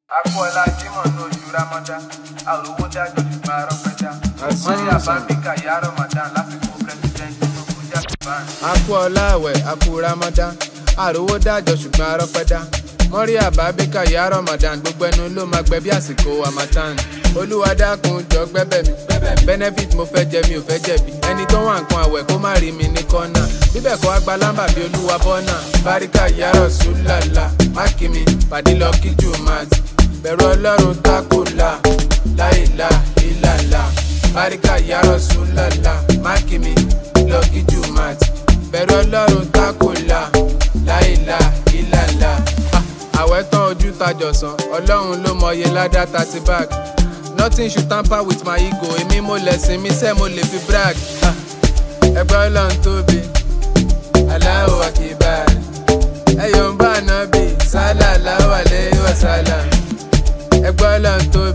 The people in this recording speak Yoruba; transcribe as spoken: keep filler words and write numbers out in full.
Akọ́lá Jímọ̀ ní oṣù Ramadan, àròwó dájọ́ ṣùgbọ́n arọ́pẹ́dá. Wọ́n ní àbámíkà ìyá Ramadan lásìkò pírẹsidẹ́ntì tó kú Japan. Akọ́lá àwẹ̀ akú Ramadan, àròwó dájọ́ ṣùgbọ́n arọ́pẹ́dá. Wọ́n rí àbámíkà ìyá Ramadan, gbogbo ẹnu ló máa gbẹ bí àsìkò Harmattan. Olúwa dákun jọ gbẹ́bẹ̀ mi, benefit mo fẹ́ jẹ mi ò fẹ́ jẹ̀bi. Ẹni tó wà nǹkan àwẹ̀ kó má rí mi ní kọ́nà. Bíbẹ̀ kọ́ àgbà lámbà bí Olúwa bọ́nà. Báríkà ìyá Rasulullah, mákì mi, pàdé lọ kí Jùmọ̀tì. Bẹ̀rù Ọlọ́run tákùlà, láìlà ìlàlà. Báríkà ìyá Rasulullah, mákì mi, lọ kí Jùmọ̀tì. Bẹ̀rù Ọlọ́run tákùlà, láìlà ìlàlà. Àwẹ̀ tán ojú tajọ̀sán, Ọlọ́run ló mọye ládá thirty bag. Nothing should tamper with my ego, èmi mo lẹ̀sìn mi sẹ́ mo lè fi brag. Ẹgbẹ́ Ọlọ́run tóbi, Allahu Akbar. Ẹyọ̀ ń bá Ànábì, sallallahu alayhi wa sallam. Ẹgbẹ́ Ọlọ́run tóbi.